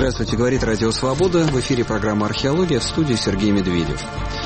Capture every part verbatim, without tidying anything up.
Здравствуйте, говорит Радио Свобода. В эфире программа «Археология», в студии Сергей Медведев.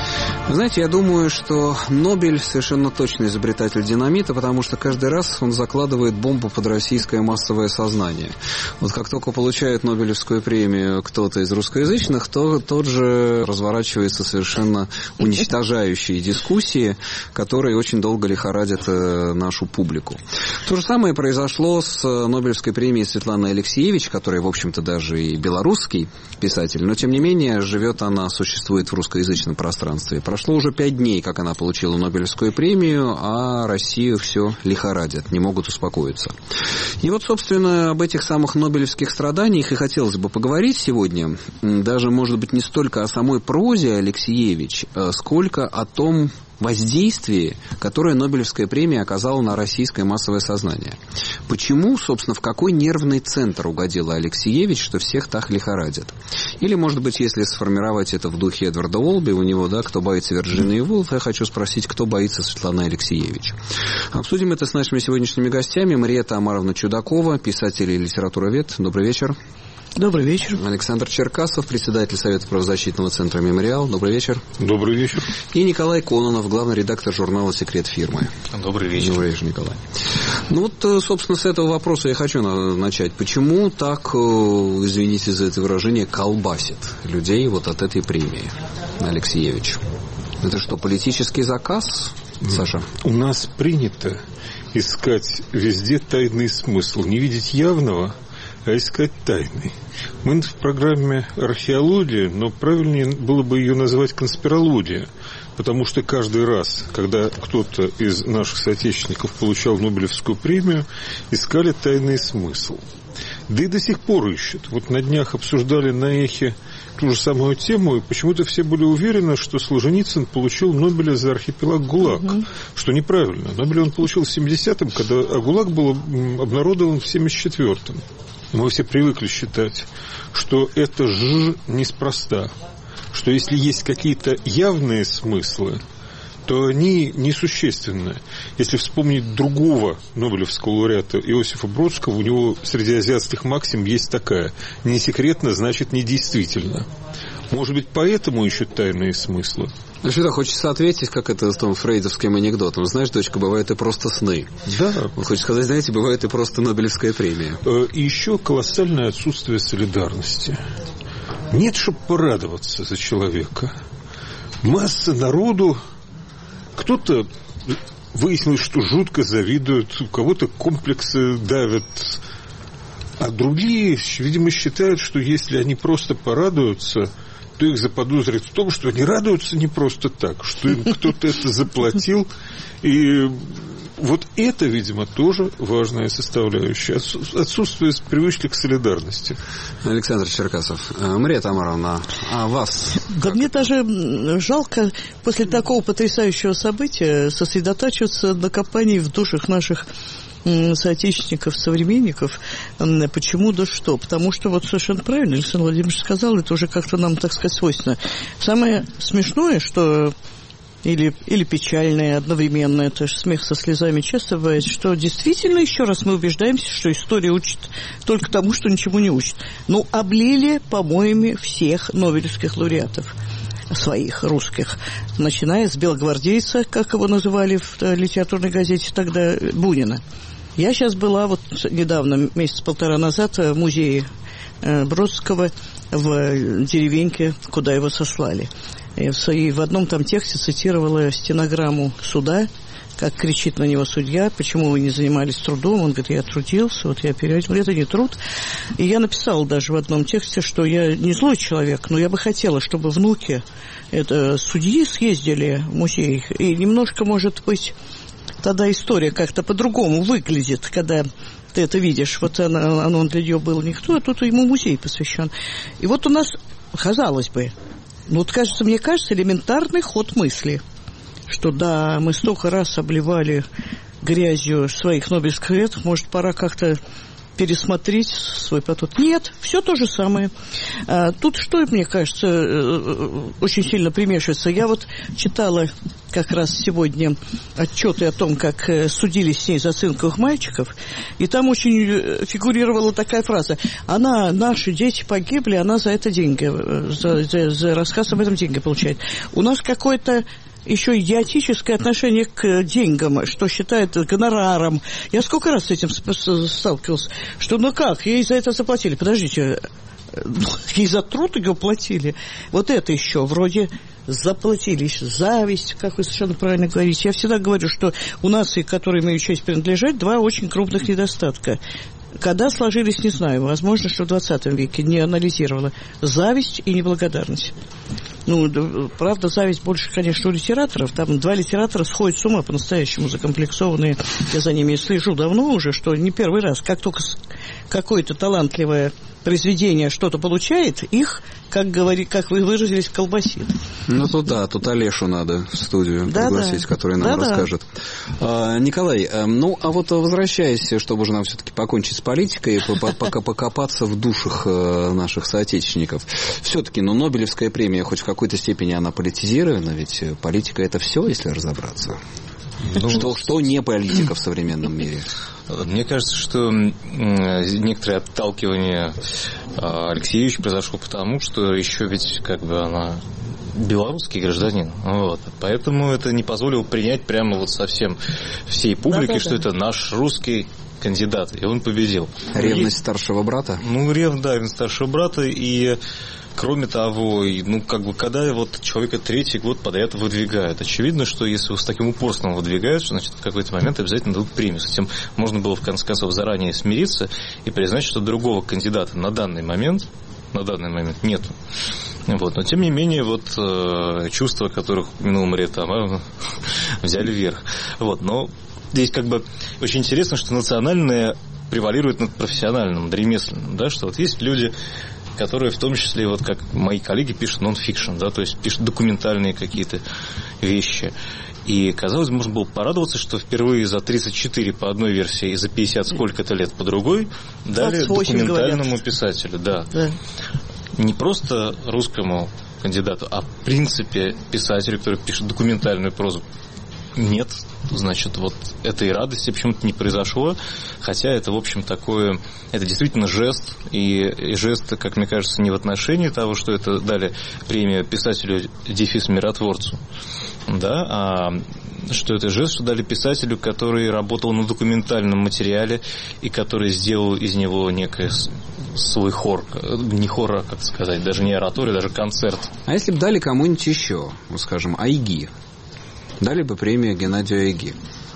Вы знаете, я думаю, что Нобель совершенно точно изобретатель динамита, потому что каждый раз он закладывает бомбу под российское массовое сознание. Вот как только получает Нобелевскую премию кто-то из русскоязычных, то тот же разворачиваются совершенно уничтожающие дискуссии, которые очень долго лихорадят нашу публику. То же самое произошло с Нобелевской премией Светланы Алексиевич, которая, в общем-то, даже и белорусский писатель, но, тем не менее, живет она, существует в русскоязычном пространстве. Прошло уже пять дней, как она получила Нобелевскую премию, а Россию все лихорадят, не могут успокоиться. И вот, собственно, об этих самых нобелевских страданиях и хотелось бы поговорить сегодня. Даже, может быть, не столько о самой прозе Алексиевич, сколько о том воздействии, которое Нобелевская премия оказала на российское массовое сознание. Почему, собственно, в какой нервный центр угодила Алексиевич, что всех так лихорадит? Или, может быть, если сформировать это в духе Эдварда Уолби, у него, да, кто боится Вирджинии Вулф, я хочу спросить, кто боится Светланы Алексиевич. Обсудим это с нашими сегодняшними гостями. Мариэтта Омаровна Чудакова, писатель и литературовед. Добрый вечер. Добрый вечер. Александр Черкасов, председатель Совета правозащитного центра «Мемориал». Добрый вечер. Добрый вечер. И Николай Кононов, главный редактор журнала «Секрет фирмы». Добрый вечер. Добрый вечер, Николай. Ну вот, собственно, с этого вопроса я хочу начать. Почему так, извините за это выражение, колбасит людей вот от этой премии, Алексиевич? Это что, политический заказ, Саша? У нас принято искать везде тайный смысл. Не видеть явного, а искать тайный. Мы в программе «Археология», но правильнее было бы ее назвать «Конспирология», потому что каждый раз, когда кто-то из наших соотечественников получал Нобелевскую премию, искали тайный смысл. Да и до сих пор ищут. Вот на днях обсуждали на «Эхе» ту же самую тему, и почему-то все были уверены, что Солженицын получил Нобеля за архипелаг ГУЛАГ, угу. Что неправильно. Нобеля он получил в семидесятом, когда а ГУЛАГ был обнародован в семьдесят четвёртом. Мы все привыкли считать, что это «ж» неспроста, что если есть какие-то явные смыслы, то они несущественны. Если вспомнить другого нобелевского лауреата Иосифа Бродского, у него среди азиатских максим есть такая: «Не секретно, значит, не действительно». Может быть, поэтому ищут тайные смыслы? Ну, что-то хочется ответить, как это с том фрейдовским анекдотом. Знаешь, дочка, бывает и просто сны. Да. Он хочет сказать, знаете, бывает и просто Нобелевская премия. И еще колоссальное отсутствие солидарности. Нет, чтобы порадоваться за человека. Масса народу, кто-то выяснилось, что жутко завидуют, у кого-то комплексы давят, а другие, видимо, считают, что если они просто порадуются, то их заподозрят в том, что они радуются не просто так, что им кто-то это заплатил. И вот это, видимо, тоже важная составляющая. Отсутствие привычки к солидарности. Александр Черкасов. Мариэтта Омаровна, а вас? Да мне даже жалко после такого потрясающего события сосредотачиваться на копании в душах наших соотечественников, современников. Почему, да что? Потому что вот совершенно правильно Александр Владимирович сказал, это уже как-то нам, так сказать, свойственно. Самое смешное, что или, или печальное одновременно, это же смех со слезами часто бывает, что действительно еще раз мы убеждаемся, что история учит только тому, что ничему не учит. Ну, облили помоями всех нобелевских лауреатов своих, русских, начиная с белогвардейца, как его называли в литературной газете тогда, Бунина. Я сейчас была вот недавно, месяц-полтора назад, в музее Бродского в деревеньке, куда его сослали. И в одном там тексте цитировала стенограмму суда, как кричит на него судья: почему вы не занимались трудом? Он говорит: я трудился, вот я переводил. Это не труд. И я написала даже в одном тексте, что я не злой человек, но я бы хотела, чтобы внуки это, судьи съездили в музей. И немножко, может быть, тогда история как-то по-другому выглядит, когда ты это видишь. Вот она, оно для нее было никто, а тут ему музей посвящен. И вот у нас, казалось бы, ну вот кажется, мне кажется, элементарный ход мысли, что да, мы столько раз обливали грязью своих нобелевских лауреатов, может, пора как-то пересмотреть свой подход. Нет, все то же самое. А, тут что, мне кажется, очень сильно примешивается. Я вот читала как раз сегодня отчеты о том, как судились с ней за цинковых мальчиков, и там очень фигурировала такая фраза: она, наши дети погибли, она за это деньги, за, за, за рассказ об этом деньги получает. У нас какое-то еще идиотическое отношение к деньгам, что считают гонораром. Я сколько раз с этим сталкивался, что ну как, ей за это заплатили. Подождите, ей за труд ее платили. Вот это еще вроде заплатили. Зависть, как вы совершенно правильно говорите. Я всегда говорю, что у нации, к которой имею честь принадлежать, два очень крупных недостатка. Когда сложились, не знаю, возможно, что в двадцатом веке, не анализировала. Зависть и неблагодарность. Ну, правда, зависть больше, конечно, у литераторов. Там два литератора сходят с ума по-настоящему закомплексованные. Я за ними слежу давно уже, что не первый раз. Как только какое-то талантливое произведение что-то получает, их, как, говори, как вы выразились, колбасит. Ну, тут да, тут Олешу надо в студию да, пригласить, да. который нам да, расскажет. Да. А, Николай, ну, а вот возвращаясь, чтобы уже нам все-таки покончить с политикой, пока покопаться в душах наших соотечественников, все-таки, ну, Нобелевская премия, хоть в какой-то степени она политизирована, ведь политика – это все, если разобраться. Ну, что, что не политика в современном мире? Мне кажется, что некоторое отталкивание Алексеевича произошло потому, что еще ведь как бы она белорусский гражданин. Вот. Поэтому это не позволило принять прямо вот совсем всей публике, да, да, что да. это наш русский кандидат, и он победил. Ревность и, старшего брата? Ну, ревность, да, ревность старшего брата, и кроме того, ну, как бы, когда вот человека третий год подряд выдвигают, очевидно, что если его с таким упорством выдвигают, значит, в какой-то момент обязательно дадут премию. С этим можно было, в конце концов, заранее смириться и признать, что другого кандидата на данный момент, на данный момент нету. Вот. Но, тем не менее, вот э, чувства, которых в минулом лет там, э, взяли вверх. Вот. Но здесь как бы очень интересно, что национальное превалирует над профессиональным, над ремесленным, да, что вот есть люди, которые в том числе, вот как мои коллеги пишут нон-фикшн, да, то есть пишут документальные какие-то вещи. И, казалось, можно было порадоваться, что впервые за тридцать четыре по одной версии и за пятьдесят сколько-то лет по другой дали документальному говорят. писателю. Да. Да. Не просто русскому кандидату, а в принципе писателю, который пишет документальную прозу. Нет, значит, вот этой радости почему-то не произошло, хотя это, в общем, такое, это действительно жест, и, и жест, как мне кажется, не в отношении того, что это дали премию писателю дефис миротворцу, да, а что это жест, что дали писателю, который работал на документальном материале и который сделал из него некое свой хор, не хор, а, как сказать, даже не ораторию, даже концерт. А если бы дали кому-нибудь еще, ну, скажем, Айги, дали бы премию Геннадию Айги.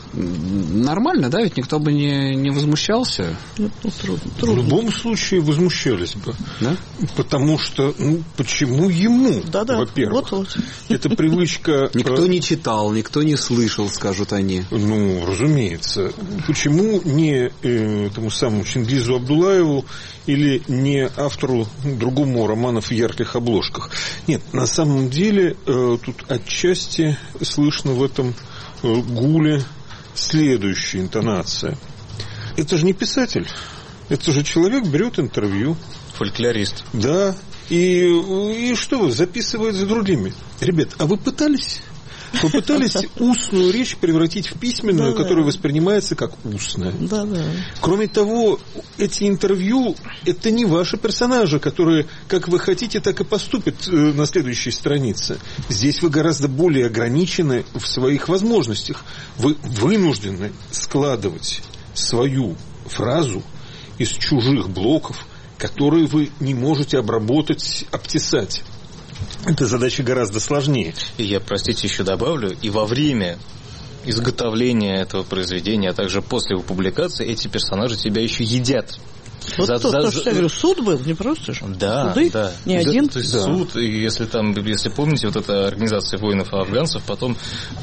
Нормально, да? Ведь никто бы не, не возмущался. Ну, трудно, трудно. В любом случае возмущались бы. Да? Потому что, ну, почему ему, да-да, во-первых? Вот-вот. Это привычка... Никто не читал, никто не слышал, скажут они. Ну, разумеется. Почему не э, тому самому Чингизу Абдуллаеву или не автору другому романа в ярких обложках? Нет, на самом деле э, тут отчасти слышно в этом э, гуле следующая интонация. Это же не писатель. Это же человек берет интервью. Фольклорист. Да. И, и что вы, записывает за другими. Ребят, а вы пытались? Вы пытались устную речь превратить в письменную, да, которая да. воспринимается как устная. Да, да. Кроме того, эти интервью – это не ваши персонажи, которые, как вы хотите, так и поступят на следующей странице. Здесь вы гораздо более ограничены в своих возможностях. Вы вынуждены складывать свою фразу из чужих блоков, которые вы не можете обработать, обтесать. Эта задача гораздо сложнее. И я, простите, еще добавлю, и во время изготовления этого произведения, а также после его публикации, эти персонажи тебя еще едят. Вот за, то, за, то, что я говорю, суд был, не просто же. Да, Суды, да. Не один. То есть да. суд, и если там, если помните, вот эта организация воинов и афганцев потом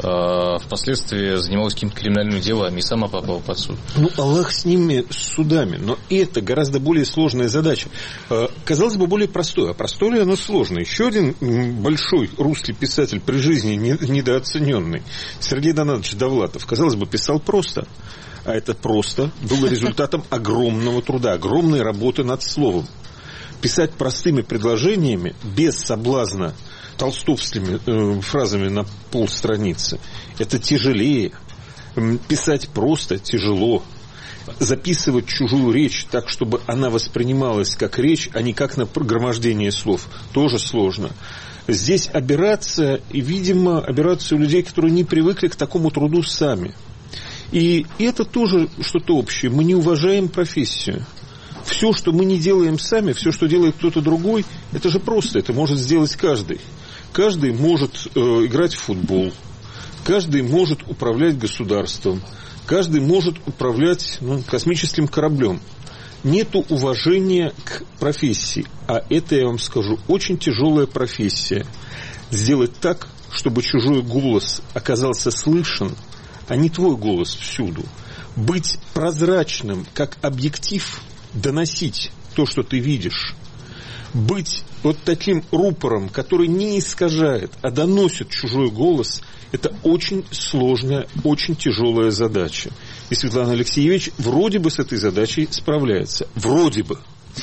э, впоследствии занималась какими-то криминальными делами и сама попала под суд. Ну, Аллах с ними, с судами, но это гораздо более сложная задача. Э, казалось бы, более простое, а простое ли оно сложное? Еще один большой русский писатель при жизни не, недооцененный, Сергей Донатович Довлатов, казалось бы, писал просто. А это просто было результатом огромного труда, огромной работы над словом. Писать простыми предложениями, без соблазна толстовскими э, фразами на полстраницы. Это тяжелее. Писать просто тяжело. Записывать чужую речь так, чтобы она воспринималась как речь, а не как нагромождение слов, тоже сложно. Здесь аберрация, и, видимо, аберрация у людей, которые не привыкли к такому труду сами. И это тоже что-то общее. Мы не уважаем профессию. Все, что мы не делаем сами, все, что делает кто-то другой, это же просто, это может сделать каждый. Каждый может э, играть в футбол, каждый может управлять государством, каждый может управлять ну, космическим кораблем. Нету уважения к профессии, а это, я вам скажу, очень тяжелая профессия. Сделать так, чтобы чужой голос оказался слышен, а не твой голос всюду. Быть прозрачным, как объектив, доносить то, что ты видишь. Быть вот таким рупором, который не искажает, а доносит чужой голос, это очень сложная, очень тяжелая задача. И Светлана Алексеевич вроде бы с этой задачей справляется. Вроде бы.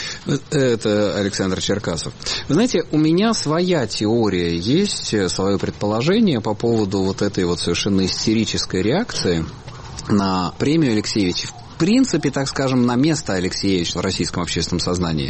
Это Александр Черкасов. Вы знаете, у меня своя теория есть, свое предположение по поводу вот этой вот совершенно истерической реакции на премию Алексеевича. В принципе, так скажем, на место Алексеевича в российском общественном сознании.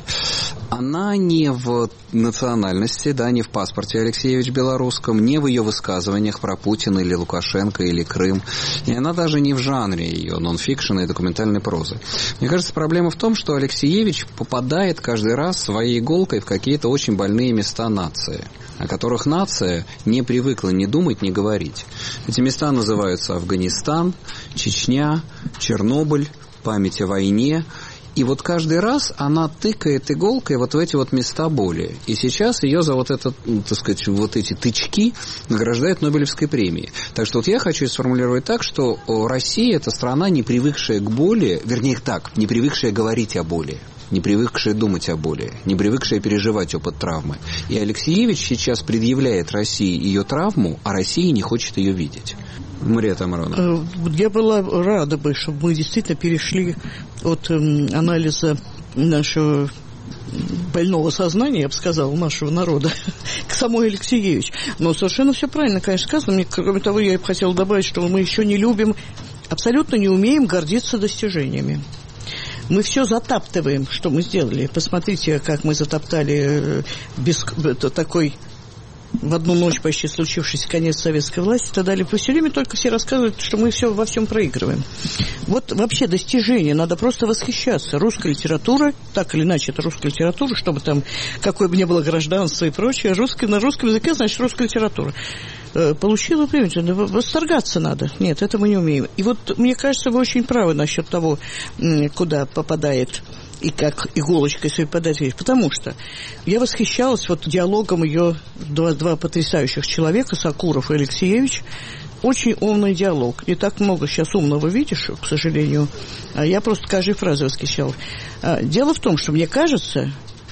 Она не в национальности, да, не в паспорте Алексеевич белорусском, не в ее высказываниях про Путина или Лукашенко или Крым. И она даже не в жанре ее нон-фикшена и документальной прозы. Мне кажется, проблема в том, что Алексеевич попадает каждый раз своей иголкой в какие-то очень больные места нации, о которых нация не привыкла ни думать, ни говорить. Эти места называются Афганистан, Чечня, Чернобыль, память о войне. И вот каждый раз она тыкает иголкой вот в эти вот места боли. И сейчас ее за вот это, так сказать, вот эти тычки награждают Нобелевской премией. Так что вот я хочу сформулировать так, что Россия – это страна, не привыкшая к боли, вернее так, не привыкшая говорить о боли, не привыкшая думать о боли, не привыкшая переживать опыт травмы. И Алексеевич сейчас предъявляет России ее травму, а Россия не хочет ее видеть. Мария Тамаровна. Я была рада бы, чтобы мы действительно перешли от анализа нашего больного сознания, я бы сказала, нашего народа, к самой Алексеевич. Но совершенно все правильно, конечно, сказано. Мне, кроме того, я бы хотела добавить, что мы еще не любим, абсолютно не умеем гордиться достижениями. Мы все затаптываем, что мы сделали. Посмотрите, как мы затоптали без, такой в одну ночь почти случившийся конец советской власти и так далее. Все время только все рассказывают, что мы все во всем проигрываем. Вот вообще достижения, надо просто восхищаться. Русская литература, так или иначе, это русская литература, чтобы там, какое бы ни было гражданство и прочее, русское, на русском языке, значит, русская литература. Получила премию, восторгаться надо. Нет, это мы не умеем. И вот, мне кажется, вы очень правы насчет того, куда попадает и как иголочкой своей подать вещь. Потому что я восхищалась вот диалогом ее два, два потрясающих человека, Сакуров и Алексеевич. Очень умный диалог. Не так много сейчас умного видишь, к сожалению. А я просто каждой фразой восхищалась. Дело в том, что мне кажется,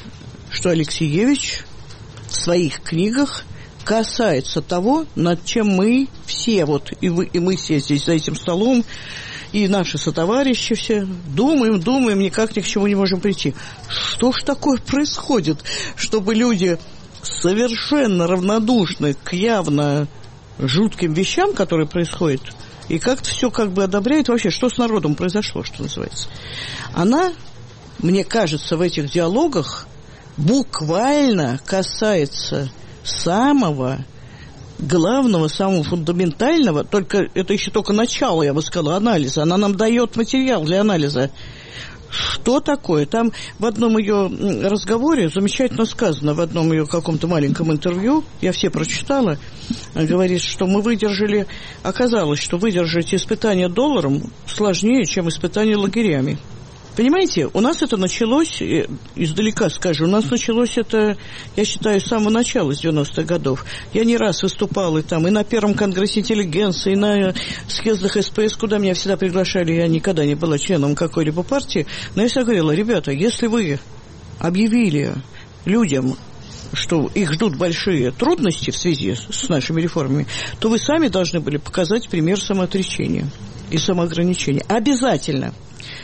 что Алексеевич в своих книгах касается того, над чем мы все, вот и, вы, и мы все здесь за этим столом, и наши сотоварищи все думаем, думаем, никак ни к чему не можем прийти. Что ж такое происходит, чтобы люди совершенно равнодушны к явно жутким вещам, которые происходят, и как-то все как бы одобряют? Вообще, что с народом произошло, что называется? Она, мне кажется, в этих диалогах буквально касается самого главного, самого фундаментального, только это еще только начало, я бы сказала, анализа. Она нам дает материал для анализа. Что такое? Там в одном ее разговоре, замечательно сказано, в одном ее каком-то маленьком интервью, я все прочитала, говорит, что мы выдержали, оказалось, что выдержать испытание долларом сложнее, чем испытание лагерями. Понимаете, у нас это началось, издалека скажу, у нас началось это, я считаю, с самого начала, с девяностых годов. Я не раз выступала и там, и на Первом конгрессе интеллигенции, и на съездах эс пэ эс, куда меня всегда приглашали, я никогда не была членом какой-либо партии, но я всегда говорила, ребята, если вы объявили людям, что их ждут большие трудности в связи с нашими реформами, то вы сами должны были показать пример самоотречения и самоограничения. Обязательно.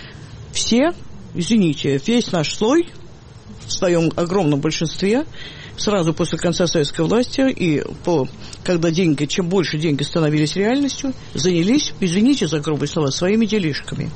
Все, извините, весь наш слой в своем огромном большинстве сразу после конца советской власти, и по, когда деньги, чем больше деньги становились реальностью, занялись, извините за грубые слова, своими делишками.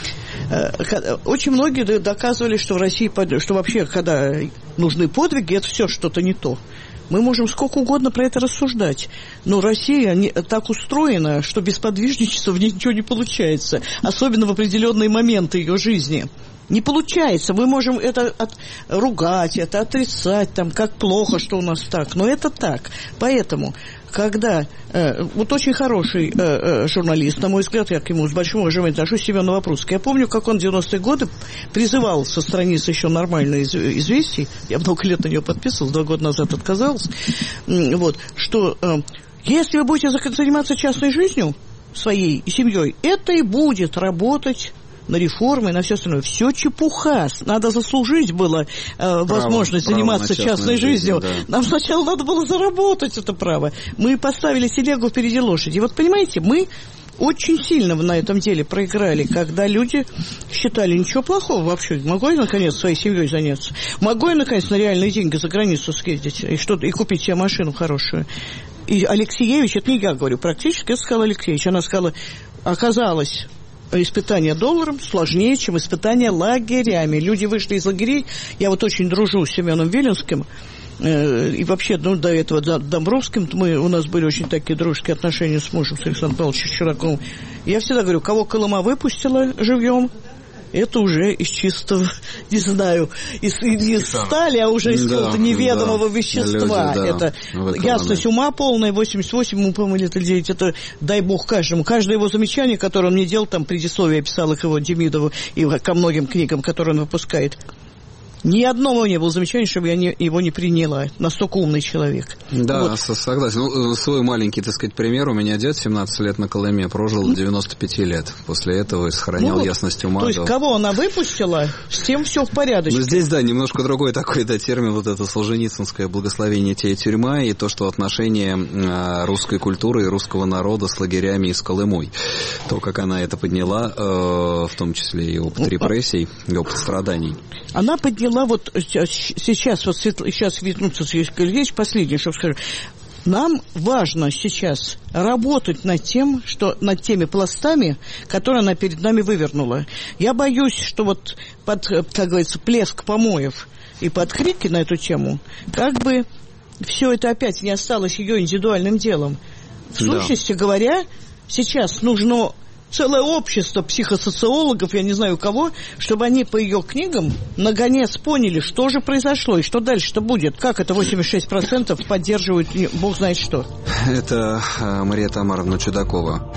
Очень многие доказывали, что в России, что вообще, когда нужны подвиги, это все что-то не то. Мы можем сколько угодно про это рассуждать, но Россия не, так устроена, что без подвижничества в ней ничего не получается, особенно в определенные моменты ее жизни. Не получается. Мы можем это от, ругать, это отрицать, там, как плохо, что у нас так. Но это так. Поэтому, когда э, вот очень хороший э, э, журналист, на мой взгляд, я к нему с большим уважением отношусь, Семен Новопрудский. Я помню, как он в девяностые годы призывал со страниц еще нормальных известий, я много лет на нее подписывалась, два года назад отказалась, вот, что э, если вы будете заниматься частной жизнью своей и семьей, это и будет работать на реформы, на все остальное. Все чепуха. Надо заслужить было э, право, возможность право заниматься частной жизнью. Да. Нам сначала надо было заработать это право. Мы поставили телегу впереди лошади. И вот, понимаете, мы очень сильно на этом деле проиграли, когда люди считали, ничего плохого вообще. Могу я, наконец, своей семьей заняться? Могу я, наконец, на реальные деньги за границу съездить и, что-то, и купить себе машину хорошую? И Алексеевич, это не я говорю, практически это сказала Алексеевич. Она сказала, оказалось, испытание долларом сложнее, чем испытание лагерями. Люди вышли из лагерей. Я вот очень дружу с Семеном Виленским. Э, и вообще, ну, до этого Домбровским. Мы, у нас были очень такие дружеские отношения с мужем, с Александром Павловичем Чураковым. Я всегда говорю, кого Колыма выпустила живьем, это уже из чистого, не знаю, из, из стали, а уже из какого-то да, неведомого да, вещества. Люди, да, это ясность ума полная, восемьдесят восемь, мы, по-моему, лет или девять, это дай бог каждому. Каждое его замечание, которое он мне делал, там предисловие я писал их его Демидову и ко многим книгам, которые он выпускает. Ни одного не было замечания, чтобы я не, его не приняла. Настолько умный человек. Да, вот. Согласен. Ну, свой маленький, так сказать, пример. У меня дед семнадцать лет на Колыме прожил до девяноста пяти лет. После этого сохранял ну, ясность ума. То есть, кого она выпустила, с тем все в порядке. Ну, здесь, да, немножко другой такой, да, термин, вот это солженицынское благословение те тюрьма, и то, что отношение э, русской культуры и русского народа с лагерями и с Колымой. То, как она это подняла, э, в том числе и опыт репрессий, и опыт страданий. Она подняла вот сейчас, вот сейчас вернуться вещь последнее, что скажу. Нам важно сейчас работать над тем, что над теми пластами, которые она перед нами вывернула. Я боюсь, что вот под, как говорится, плеск помоев и под крики на эту тему, как бы все это опять не осталось ее индивидуальным делом. В да. сущности говоря, сейчас нужно целое общество психосоциологов, я не знаю кого, чтобы они по ее книгам наконец поняли, что же произошло и что дальше-то будет. Как это восемьдесят шесть процентов поддерживают, бог знает что. Это Мария Тамаровна Чудакова.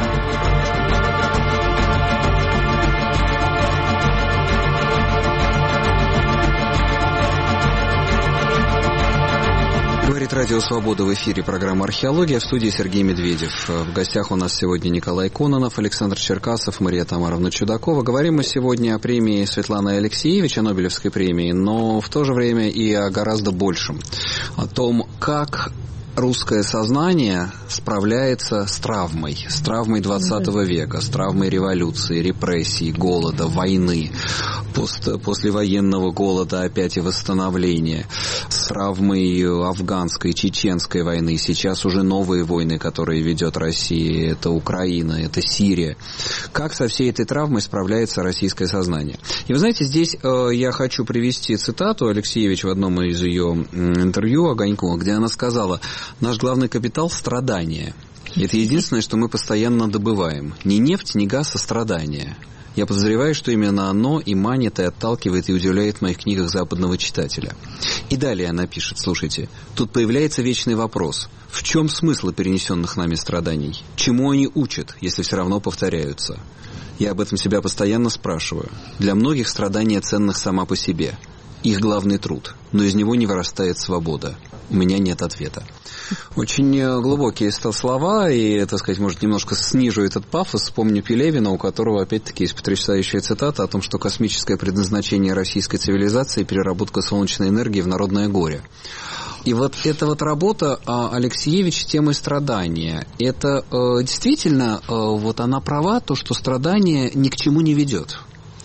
Говорит Радио Свобода, в эфире программа «Археология», в студии Сергей Медведев. В гостях у нас сегодня Николай Кононов, Александр Черкасов, Мария Тамаровна Чудакова. Говорим мы сегодня о премии Светланы Алексеевич, о Нобелевской премии, но в то же время и о гораздо большем. О том, как русское сознание справляется с травмой, с травмой двадцатого века, с травмой революции, репрессий, голода, войны, пост, послевоенного голода опять и восстановления, с травмой афганской, чеченской войны, сейчас уже новые войны, которые ведет Россия, это Украина, это Сирия. Как со всей этой травмой справляется российское сознание? И вы знаете, здесь э, я хочу привести цитату Алексеевич в одном из ее интервью Огоньку, где она сказала: «Наш главный капитал – страдания. Это единственное, что мы постоянно добываем. Ни нефть, ни газ, а страдания. Я подозреваю, что именно оно и манит, и отталкивает, и удивляет в моих книгах западного читателя». И далее она пишет, слушайте, тут появляется вечный вопрос. В чем смысл перенесенных нами страданий? Чему они учат, если все равно повторяются? Я об этом себя постоянно спрашиваю. Для многих страдания ценных сама по себе. Их главный труд, но из него не вырастает свобода. У меня нет ответа. Очень глубокие слова, и, так сказать, может, немножко снижу этот пафос. Вспомню Пелевина, у которого, опять-таки, есть потрясающая цитата о том, что космическое предназначение российской цивилизации – переработка солнечной энергии в народное горе. И вот эта вот работа Алексеевич с темой страдания, это э, действительно, э, вот она права, то, что страдание ни к чему не ведет.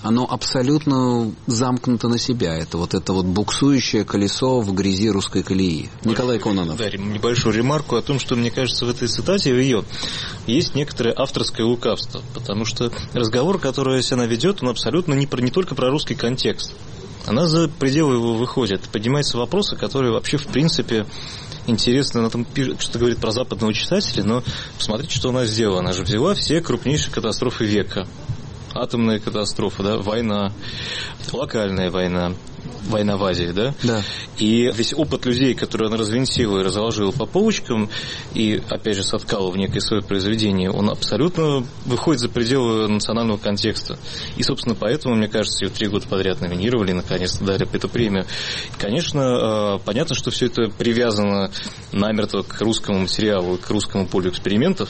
оно абсолютно замкнуто на себя. Это вот это вот буксующее колесо в грязи русской колеи. Николай Кононов. Да, небольшую ремарку о том, что, мне кажется, в этой цитате в ее есть некоторое авторское лукавство, потому что разговор, который она ведет, он абсолютно не, про, не только про русский контекст. Она за пределы его выходит. Поднимаются вопросы, которые вообще, в принципе, интересно. Она там пишет, что говорит про западного читателя, но посмотрите, что она сделала. Она же взяла все крупнейшие катастрофы века. Атомная катастрофа, да, война, локальная война, война в Азии, да? Да. И весь опыт людей, который она развинтила и разложила по полочкам, и, опять же, соткала в некое свое произведение, он абсолютно выходит за пределы национального контекста. И, собственно, поэтому, мне кажется, ее три года подряд номинировали, наконец-то дали эту премию. И, конечно, понятно, что все это привязано намертво к русскому материалу, к русскому полю экспериментов.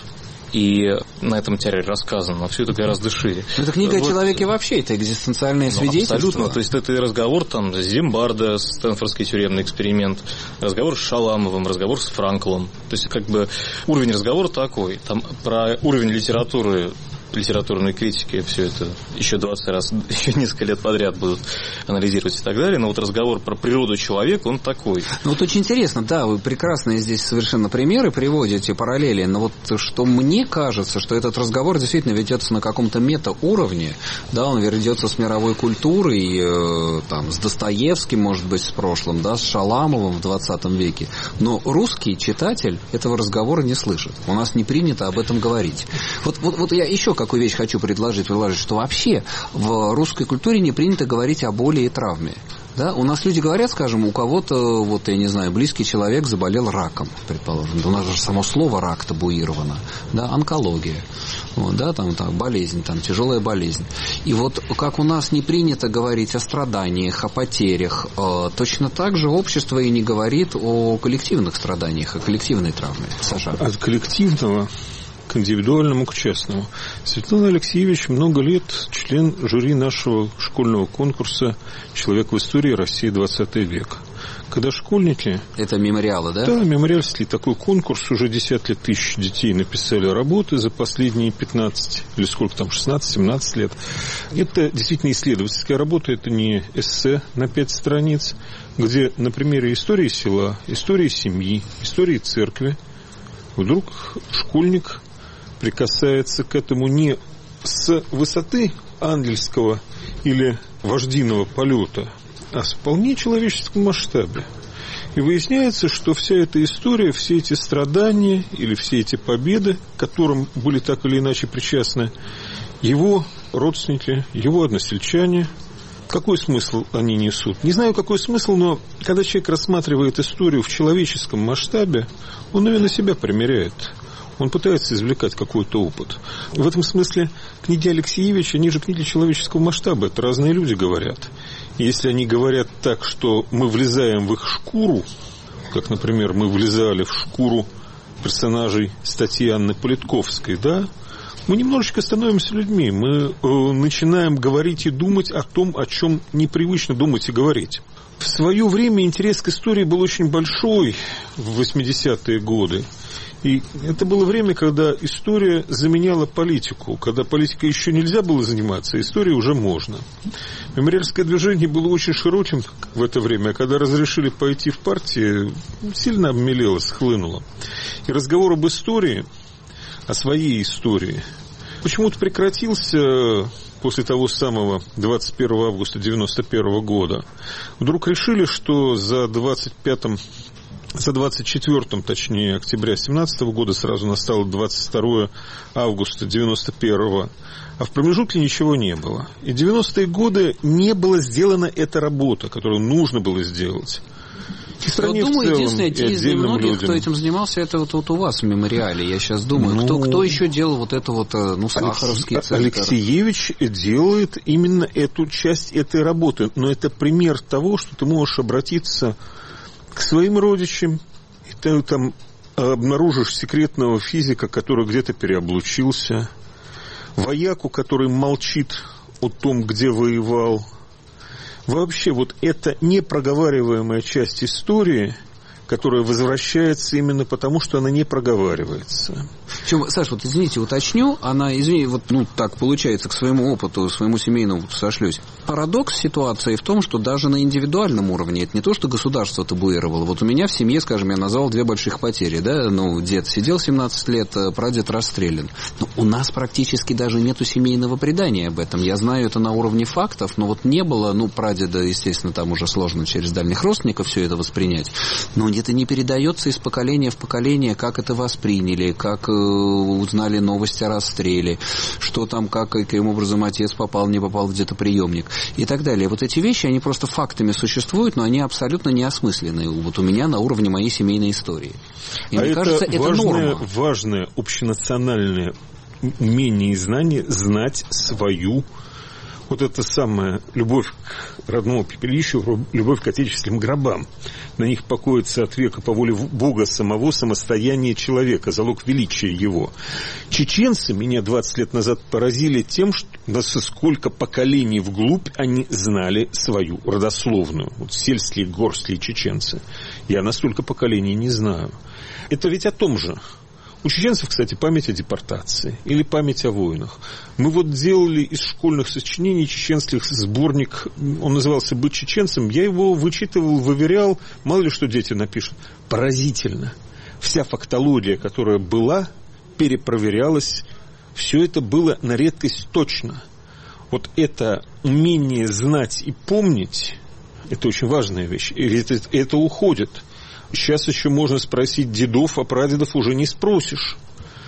И на этом материале рассказано, но все это гораздо шире. Но это книга вот. о человеке вообще, это экзистенциальное ну, свидетельство. Абсолютно, то есть это разговор там с Зимбардо, Стэнфордский тюремный эксперимент, разговор с Шаламовым, разговор с Франклом. То есть как бы уровень разговора такой. Там про уровень литературы, литературной критики все это еще двадцать раз, еще несколько лет подряд будут анализировать и так далее, но вот разговор про природу человека, он такой. Ну вот очень интересно, да, вы прекрасные здесь совершенно примеры приводите, параллели, но вот что мне кажется, что этот разговор действительно ведется на каком-то метауровне, да, он ведется с мировой культурой, э, там, с Достоевским, может быть, с прошлым, да, с Шаламовым в двадцатом веке, но русский читатель этого разговора не слышит, у нас не принято об этом говорить. Вот, вот, вот я еще какую вещь хочу предложить, предложить, что вообще в русской культуре не принято говорить о боли и травме. Да? У нас люди говорят, скажем, у кого-то, вот, я не знаю, близкий человек заболел раком, предположим. У нас же само слово рак табуировано. Да? Онкология. Вот, да, там, там, болезнь, там, тяжелая болезнь. И вот как у нас не принято говорить о страданиях, о потерях, э, точно так же общество и не говорит о коллективных страданиях, о коллективной травме. Саша. От коллективного к индивидуальному, к частному. Светлана Алексеевич много лет член жюри нашего школьного конкурса «Человек в истории России двадцатый век». Когда школьники... Это мемориалы, да? Да, мемориальский такой конкурс. Уже десятки тысяч детей написали работы за последние пятнадцать, или сколько там, шестнадцать-семнадцать лет. Это действительно исследовательская работа, это не эссе на пять страниц, где на примере истории села, истории семьи, истории церкви вдруг школьник прикасается к этому не с высоты ангельского или вождиного полета, а в вполне человеческом масштабе. И выясняется, что вся эта история, все эти страдания или все эти победы, к которым были так или иначе причастны его родственники, его односельчане, какой смысл они несут? Не знаю, какой смысл, но когда человек рассматривает историю в человеческом масштабе, он ее на себя примеряет. Он пытается извлекать какой-то опыт. В этом смысле книги Алексеевича, они же книги человеческого масштаба. Это разные люди говорят. И если они говорят так, что мы влезаем в их шкуру, как, например, мы влезали в шкуру персонажей статьи Анны Политковской, да, мы немножечко становимся людьми. Мы э, начинаем говорить и думать о том, о чем непривычно думать и говорить. В свое время интерес к истории был очень большой в восьмидесятые годы. И это было время, когда история заменяла политику, когда политикой еще нельзя было заниматься, а историей уже можно. Мемориальское движение было очень широким в это время, а когда разрешили пойти в партии, сильно обмелело, схлынуло. И разговор об истории, о своей истории, почему-то прекратился после того самого двадцать первого августа девяносто первого года. Вдруг решили, что за двадцать пятым За двадцать четвёртым, точнее, октября семнадцатого года сразу настало двадцать второго августа девяносто первого, а в промежутке ничего не было. И в девяностые годы не была сделана эта работа, которую нужно было сделать. Я думаю, единственное, те из немногих, людям. Кто этим занимался, это вот, вот у вас в мемориале. Я сейчас думаю, ну, кто, кто еще делал вот это вот, ну, Сахаровский центр. Алексеевич делает именно эту часть этой работы. Но это пример того, что ты можешь обратиться к своим родичам, и ты там обнаружишь секретного физика, который где-то переоблучился, вояку, который молчит о том, где воевал. Вообще, вот эта непроговариваемая часть истории, которая возвращается именно потому, что она не проговаривается. Причем, Саша, вот извините, уточню, она, извините, вот ну так получается, к своему опыту, своему семейному опыту сошлюсь. Парадокс ситуации в том, что даже на индивидуальном уровне, это не то, что государство табуировало. Вот у меня в семье, скажем, я назвал две больших потери, да, ну, дед сидел семнадцать лет, прадед расстрелян. Но у нас практически даже нету семейного предания об этом. Я знаю это на уровне фактов, но вот не было, ну, прадеда, естественно, там уже сложно через дальних родственников все это воспринять. Но это не передается из поколения в поколение, как это восприняли, как э, узнали новости о расстреле, что там, как, каким образом отец попал, не попал где-то приемник и так далее. Вот эти вещи, они просто фактами существуют, но они абсолютно неосмысленные. Вот у меня на уровне моей семейной истории. И а мне это кажется, это важное, норма. важное общенациональное умение и знание знать свою. Вот это самая любовь к родному пепелищу, любовь к отечественным гробам. На них покоится от века по воле Бога самого самостояние человека, залог величия его. Чеченцы меня двадцать лет назад поразили тем, что насколько поколений вглубь они знали свою родословную. Вот сельские, горские чеченцы. Я настолько поколений не знаю. Это ведь о том же. У чеченцев, кстати, память о депортации или память о войнах. Мы вот делали из школьных сочинений чеченских сборник, он назывался «Быть чеченцем», я его вычитывал, выверял, мало ли что дети напишут. Поразительно. Вся фактология, которая была, перепроверялась, все это было на редкость точно. Вот это умение знать и помнить, это очень важная вещь, и это, это уходит. Сейчас еще можно спросить дедов, а прадедов уже не спросишь.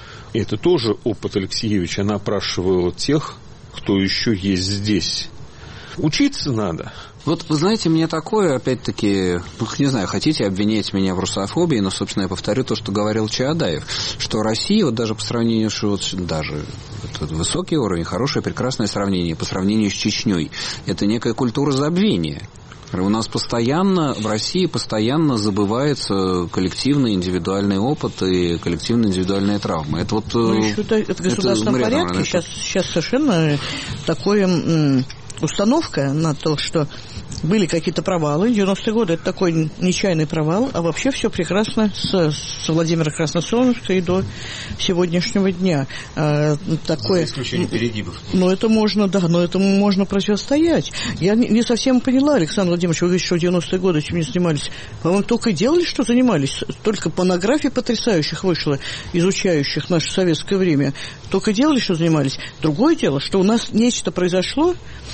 И это тоже опыт Алексеевича. Она опрашивала тех, кто еще есть здесь. Учиться надо. Вот, вы знаете, мне такое, опять-таки, ну, не знаю, хотите обвинять меня в русофобии, но, собственно, я повторю то, что говорил Чаадаев, что Россия, вот даже по сравнению, что вот, даже вот, высокий уровень, хорошее, прекрасное сравнение, по сравнению с Чечней, это некая культура забвения. У нас постоянно, в России постоянно забывается коллективный индивидуальный опыт и коллективные индивидуальные травмы. Это вот... Ну, еще это, это в государственном это, порядке. Мария, сейчас, сейчас совершенно такое м, установка на то, что были какие-то провалы. девяностые годы это такой нечаянный провал, а вообще все прекрасно с, с Владимира Красносолнышка и до сегодняшнего дня. А, такое, за исключением перегибов. Ну, это можно, да, но этому можно противостоять. Я не, не совсем поняла, Александр Владимирович, вы говорите, что в девяностые годы чем не занимались. По-моему, только и делали, что занимались. Только монографий потрясающих вышло, изучающих наше советское время. Только делали, что занимались. Другое дело, что у нас нечто произошло.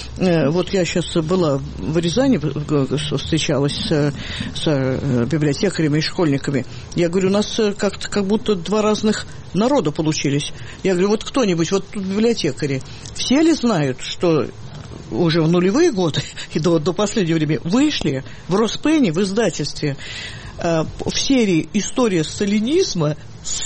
Вот я сейчас была в Рязани, встречалась с, с библиотекарями и школьниками. Я говорю, у нас как-то как будто два разных народа получились. Я говорю, вот кто-нибудь, вот тут библиотекари, все ли знают, что уже в нулевые годы и до, до последнего времени вышли в Роспене, в издательстве, в серии «История сталинизма»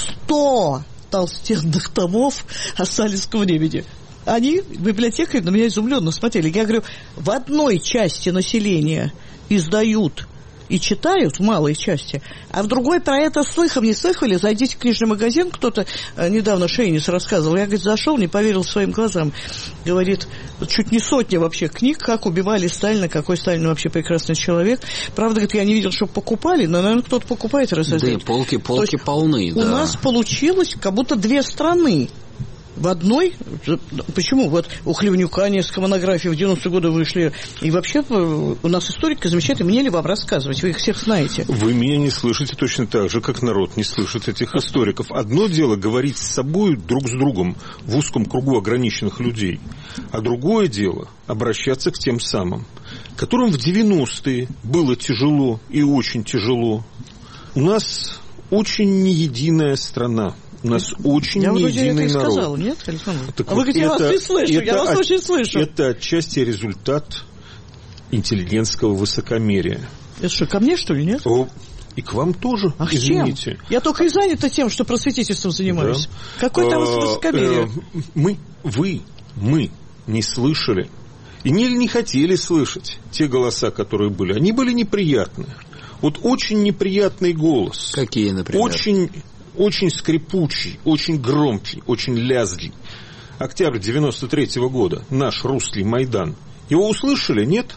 сто толстенных томов о сталинском времени. Они, библиотекари, на меня изумленно смотрели. Я говорю, в одной части населения издают и читают, в малой части, а в другой про это слыхом не слыхали. Зайдите в книжный магазин, кто-то недавно Шейнис рассказывал. Я, говорит, зашел, не поверил своим глазам. Говорит, чуть не сотня вообще книг, как убивали Сталина, какой Сталин вообще прекрасный человек. Правда, говорит, я не видел, чтобы покупали, но, наверное, кто-то покупает и раздает. Да, полки, полки полны, да. У нас получилось как будто две страны. В одной, почему? Вот у Хлевнюка несколько монографий в девяностые годы вышли. И вообще у нас историки замечательные. Мне ли вам рассказывать? Вы их всех знаете. Вы меня не слышите точно так же, как народ не слышит этих историков. Одно дело говорить с собой друг с другом в узком кругу ограниченных людей. А другое дело обращаться к тем самым, которым в девяностые было тяжело и очень тяжело. У нас очень неединая страна. У нас очень я неединый народ. Сказала, нет, Александр? Так а вот вы говорите, я вас не слышу, я вас от, очень слышу. Это отчасти результат интеллигентского высокомерия. Это что, ко мне, что ли, нет? О, и к вам тоже, Ах, извините. Чем? Я только и занята тем, что просветительством занимаюсь. Да. Какое там высокомерие? Мы, вы, мы не слышали и не, не хотели слышать те голоса, которые были. Они были неприятны. Вот очень неприятный голос. Какие, например? Очень... Очень скрипучий, очень громкий, очень лязгий. Октябрь девяносто третьего года, наш русский Майдан. Его услышали, нет?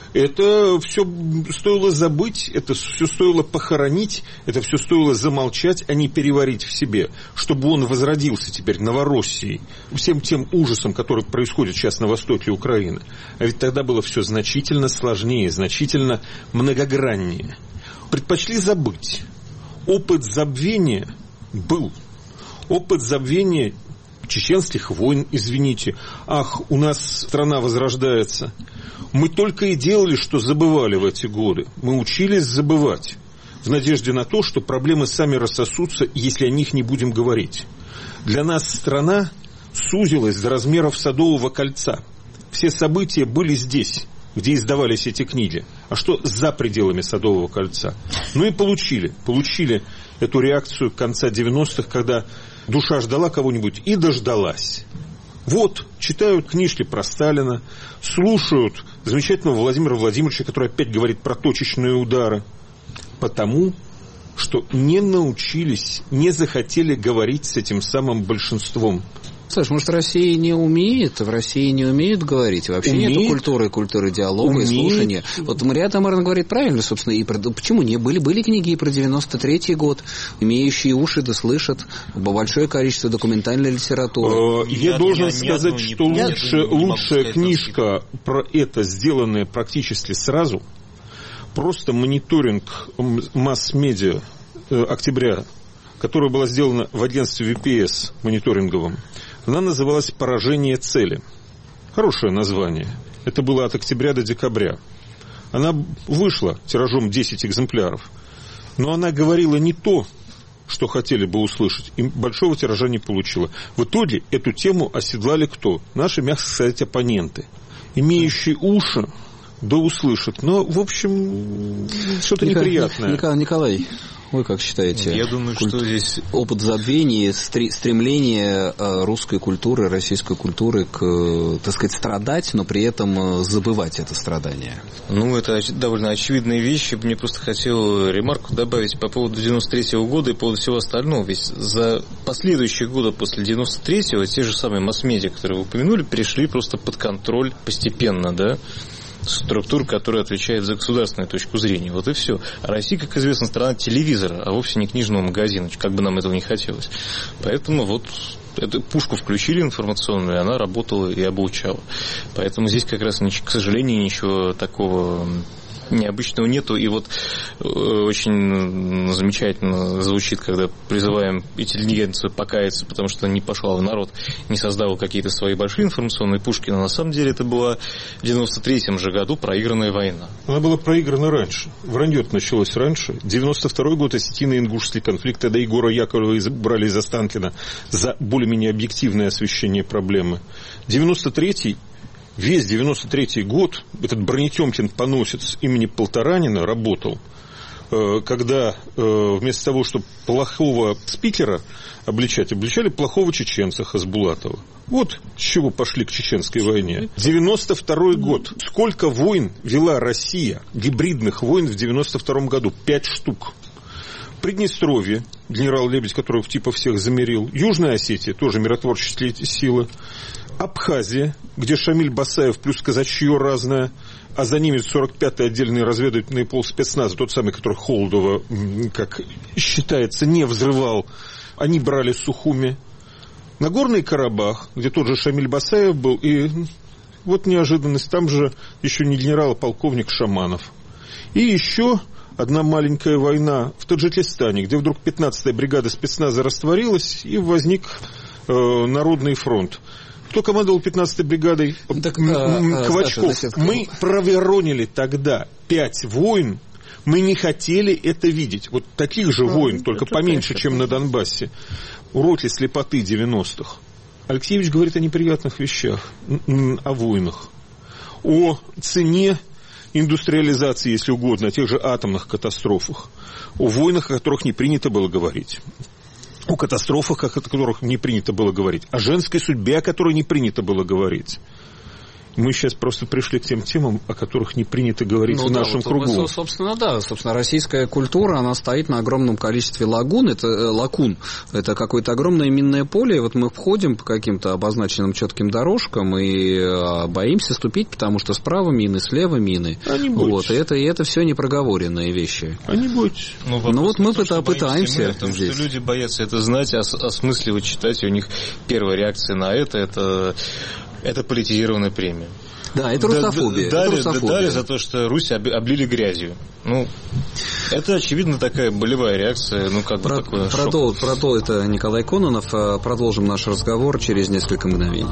Это все стоило забыть, это все стоило похоронить, это все стоило замолчать, а не переварить в себе, чтобы он возродился теперь Новороссией, всем тем ужасом, который происходит сейчас на востоке Украины. А ведь тогда было все значительно сложнее, значительно многограннее. Предпочли забыть. Опыт забвения был. Опыт забвения чеченских войн, извините. Ах, у нас страна возрождается. Мы только и делали, что забывали в эти годы. Мы учились забывать в надежде на то, что проблемы сами рассосутся, если о них не будем говорить. Для нас страна сузилась до размеров Садового кольца. Все события были здесь, где издавались эти книги. А что за пределами Садового кольца? Ну и получили. Получили эту реакцию конца девяностых, когда душа ждала кого-нибудь и дождалась. Вот, читают книжки про Сталина, слушают замечательного Владимира Владимировича, который опять говорит про точечные удары. Потому что не научились, не захотели говорить с этим самым большинством. Саш, может, Россия не умеет? В России не умеют говорить? Вообще умеет, нету культуры, культуры диалога умеет. И слушания. Вот Мария Тамаровна говорит правильно, собственно, и про... почему не? Были, были книги и про девяносто третий год, имеющие уши да слышат, большое количество документальной литературы. Я, я должен я сказать, что не, лучше, не лучшая книжка про это, сделанная практически сразу, просто мониторинг масс-медиа октября, которая была сделана в агентстве ви пи эс мониторинговом, она называлась «Поражение цели». Хорошее название. Это было от октября до декабря. Она вышла тиражом десять экземпляров. Но она говорила не то, что хотели бы услышать. И большого тиража не получила. В итоге эту тему оседлали кто? Наши, мягко сказать, оппоненты. Имеющие уши, да услышат. Но, в общем, что-то Николай, неприятное. Николай, Николай, вы как считаете? Я думаю, культ... что здесь... Опыт забвения, стремление русской культуры, российской культуры к, так сказать, страдать, но при этом забывать это страдание. Ну, это довольно очевидные вещи. Мне просто хотел ремарку добавить по поводу девяносто третьего года и по поводу всего остального. Ведь за последующие годы после девяносто третьего те же самые масс-медиа, которые вы упомянули, перешли просто под контроль постепенно, да, структур, которые отвечают за государственную точку зрения. Вот и все. А Россия, как известно, страна телевизора, а вовсе не книжного магазина, как бы нам этого не хотелось. Поэтому вот эту пушку включили информационную, и она работала и обучала. Поэтому здесь как раз, к сожалению, ничего такого необычного нету. И вот очень замечательно звучит, когда призываем интеллигенцию покаяться, потому что не пошла в народ, не создала какие-то свои большие информационные пушки. Но на самом деле это была в девяносто третьем же году проигранная война. Она была проиграна раньше. Вранье началось раньше. девяносто второй год, осетино-ингушский конфликт, тогда Егора Яковлева брали из Останкина за более-менее объективное освещение проблемы. девяносто третий Весь девяносто третий год этот Бронетемкин-поносец имени Полторанина работал, когда вместо того, чтобы плохого спикера обличать, обличали плохого чеченца Хасбулатова. Вот с чего пошли к чеченской войне. девяносто второй год. Сколько войн вела Россия, гибридных войн в девяносто втором году? Пять штук. Приднестровье, генерал Лебедь, которого типа всех замерил. Южная Осетия, тоже миротворческие силы. Абхазия, где Шамиль Басаев плюс казачье разное, а за ними сорок пятый отдельный разведывательный полспецназ, тот самый, который Холодова, как считается, не взрывал, они брали Сухуми. Нагорный Карабах, где тот же Шамиль Басаев был, и вот неожиданность, там же еще не генерал, а полковник Шаманов. И еще одна маленькая война в Таджикистане, где вдруг пятнадцатая бригада спецназа растворилась, и возник э, Народный фронт. Кто командовал пятнадцатой бригадой? Так, а, Квачков. Саша, мы проверонили тогда пять войн. Мы не хотели это видеть. Вот таких же а, войн, только поменьше, чем на Донбассе. Уроки слепоты девяностых. Алексеевич говорит о неприятных вещах, о войнах, о цене индустриализации, если угодно, о тех же атомных катастрофах, о войнах, о которых не принято было говорить. О катастрофах, о которых не принято было говорить, о женской судьбе, о которой не принято было говорить. Мы сейчас просто пришли к тем темам, о которых не принято говорить ну, в да, нашем вот, кругу. Собственно, да. Собственно, российская культура, она стоит на огромном количестве лагун. Это э, лакун. Это какое-то огромное минное поле. И вот мы входим по каким-то обозначенным четким дорожкам и э, боимся ступить, потому что справа мины, слева мины. А не вот, и это, и это все непроговоренные вещи. А не будьте. Ну, ну вот мы том, пытаемся мы, потому здесь. Что люди боятся это знать, ос- осмысливать, читать. И у них первая реакция на это, это... Это политизированная премия. Да, это русофобия. Дали, это русофобия. Дали за то, что Русь облили грязью. Ну, это, очевидно, такая болевая реакция. Ну, как Про, бы такое продол, продол, это Николай Кононов. Продолжим наш разговор через несколько мгновений.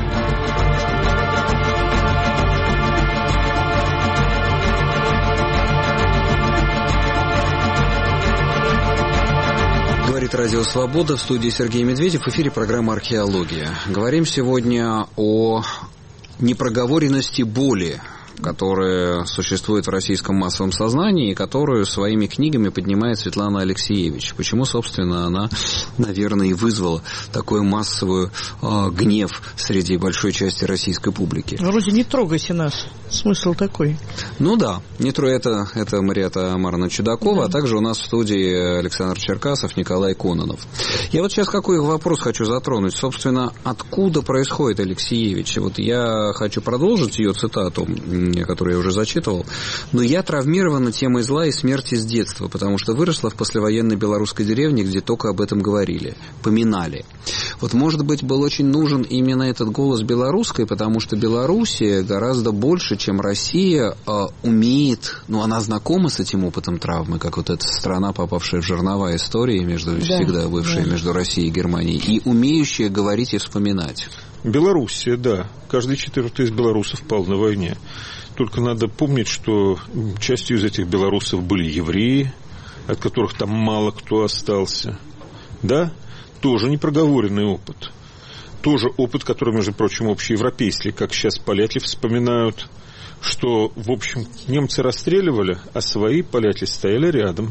Говорит Радио Свобода, в студии Сергей Медведев, в эфире программа «Археология». Говорим сегодня о непроговоренности боли, которая существует в российском массовом сознании и которую своими книгами поднимает Светлана Алексеевич. Почему, собственно, она, наверное, и вызвала такой массовый э, гнев среди большой части российской публики. Вроде не трогайте нас. Смысл такой. Ну да, не трогай, это, это Мариэтта Амаровна Чудакова, да. А также у нас в студии Александр Черкасов, Николай Кононов. Я вот сейчас какой вопрос хочу затронуть. Собственно, откуда происходит Алексеевич? Вот я хочу продолжить ее цитату, которую я уже зачитывал. Но я травмирована темой зла и смерти с детства, потому что выросла в послевоенной белорусской деревне, где только об этом говорили, поминали. Вот, может быть, был очень нужен именно этот голос белорусской, потому что Белоруссия гораздо больше, чем Россия, умеет, ну, она знакома с этим опытом травмы, как вот эта страна, попавшая в жернова истории, между, да, всегда бывшая да. между Россией и Германией, и умеющая говорить и вспоминать. Белоруссия, да. Каждый четвертый из белорусов пал на войне. Только надо помнить, что частью из этих белорусов были евреи, от которых там мало кто остался. Да? Тоже непроговоренный опыт. Тоже опыт, который, между прочим, общеевропейский, как сейчас поляки вспоминают, что, в общем, немцы расстреливали, а свои поляки стояли рядом.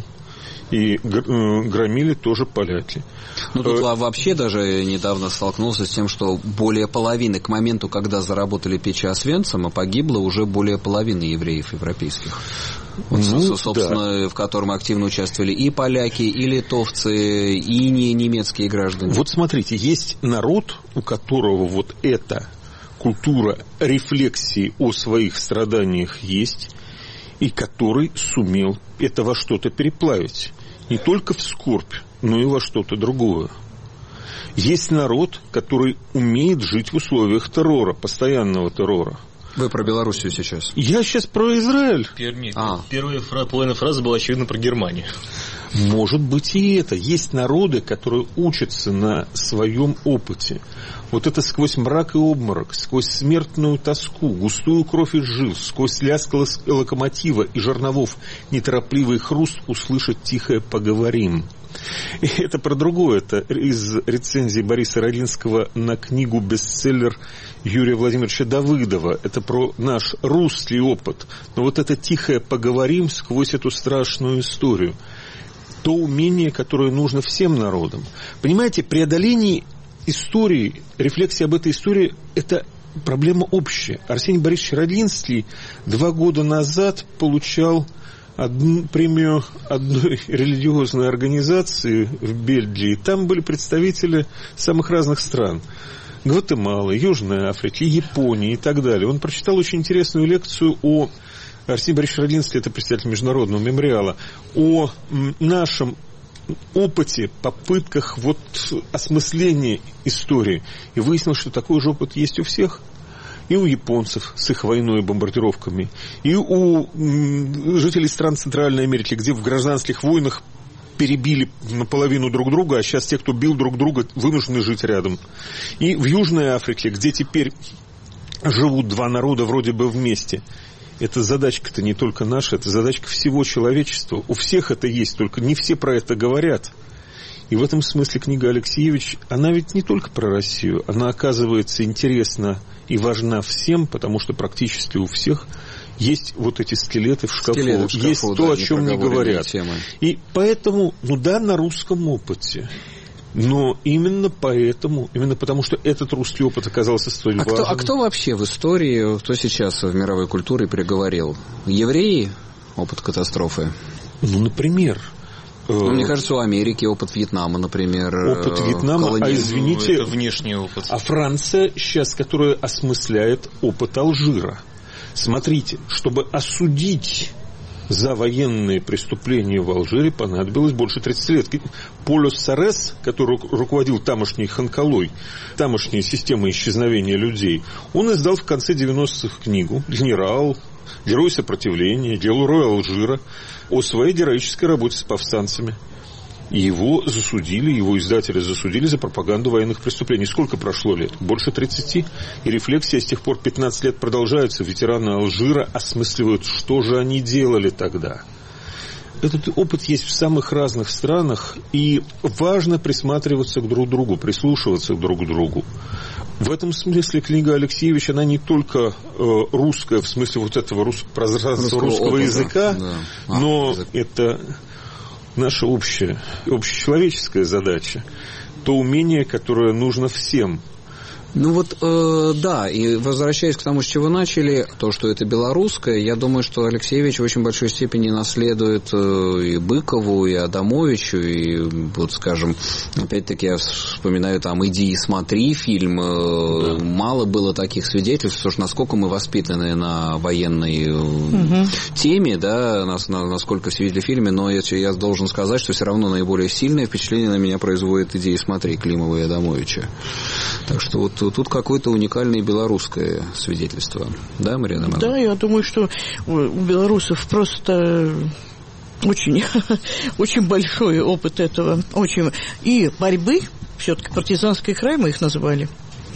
И громили тоже поляки. Ну, тут а, вообще даже недавно столкнулся с тем, что более половины, к моменту, когда заработали печи Освенцима, погибло уже более половины евреев европейских. Вот, ну, собственно, да. в котором активно участвовали и поляки, и литовцы, и не немецкие граждане. Вот смотрите, есть народ, у которого вот эта культура рефлексии о своих страданиях есть, и который сумел это во что-то переплавить. Не только в скорбь, но и во что-то другое. Есть народ, который умеет жить в условиях террора, постоянного террора. Вы про Белоруссию сейчас? Я сейчас про Израиль. Нет, а. Первая фра- половина фразы была, очевидно, про Германию. Может быть и это. Есть народы, которые учатся на своем опыте. Вот это сквозь мрак и обморок, сквозь смертную тоску, густую кровь из жил, сквозь лязг локомотива и жерновов, неторопливый хруст услышать тихое «поговорим». И это про другое. Это из рецензии Бориса Родинского на книгу-бестселлер Юрия Владимировича Давыдова. Это про наш русский опыт. Но вот это тихое «поговорим» сквозь эту страшную историю. То умение, которое нужно всем народам. Понимаете, преодоление истории, рефлексия об этой истории – это проблема общая. Арсений Борисович Родинский два года назад получал одну премию одной религиозной организации в Бельгии. Там были представители самых разных стран. Гватемалы, Южной Африки, Японии и так далее. Он прочитал очень интересную лекцию о... Арсений Борисович Родинский – это представитель Международного мемориала, о нашем опыте, попытках вот осмысления истории. И выяснилось, что такой же опыт есть у всех. И у японцев с их войной и бомбардировками, и у жителей стран Центральной Америки, где в гражданских войнах перебили наполовину друг друга, а сейчас те, кто бил друг друга, вынуждены жить рядом. И в Южной Африке, где теперь живут два народа вроде бы вместе. Эта задачка-то не только наша, это задачка всего человечества. У всех это есть, только не все про это говорят. И в этом смысле книга Алексеевич, она ведь не только про Россию, она оказывается интересна и важна всем, потому что практически у всех есть вот эти скелеты в шкафу, скелеты в шкафу есть да, то, о чем не говорят. Темы. И поэтому, ну да, на русском опыте. Но именно поэтому, именно потому, что этот русский опыт оказался столь а важным. Кто, а кто вообще в истории, кто сейчас в мировой культуре приговорил? Евреи опыт катастрофы? Ну, например... Ну, мне кажется, у Америки опыт Вьетнама, например. Опыт Вьетнама, колония... а извините... Это внешний опыт. А Франция сейчас, которая осмысляет опыт Алжира. Смотрите, чтобы осудить за военные преступления в Алжире, понадобилось больше тридцати лет. Полю Сарес, который руководил тамошней Ханкалой, тамошней системой исчезновения людей, он издал в конце девяностых книгу «Генерал», «Герой сопротивления», «Герой Алжира» о своей героической работе с повстанцами. Его засудили, его издатели засудили за пропаганду военных преступлений. Сколько прошло лет? Больше тридцати. И рефлексия с тех пор пятнадцать лет продолжается. Ветераны Алжира осмысливают, что же они делали тогда. Этот опыт есть в самых разных странах, и важно присматриваться к друг другу, прислушиваться друг к другу. В этом смысле книга Алексеевича, она не только э, русская, в смысле вот этого рус... пространства русского, русского языка, да. а, но язык. Это наша общая, общечеловеческая задача, то умение, которое нужно всем. Ну вот, э, да, и возвращаясь к тому, с чего начали, то, что это белорусское, я думаю, что Алексеевич в очень большой степени наследует э, и Быкову, и Адамовичу, и, вот, скажем, опять-таки я вспоминаю там «Иди и смотри» фильм, э, да. Мало было таких свидетельств, потому что насколько мы воспитаны на военной угу. теме, да, нас, на, насколько все видели в фильме, но я, я должен сказать, что все равно наиболее сильное впечатление на меня производит «Иди и смотри» Климова и Адамовича. Так что вот тут какое-то уникальное белорусское свидетельство. Да, Мария Адамовна? Да, я думаю, что у белорусов просто очень, очень большой опыт этого. Очень. И борьбы, все-таки партизанский край мы их называли,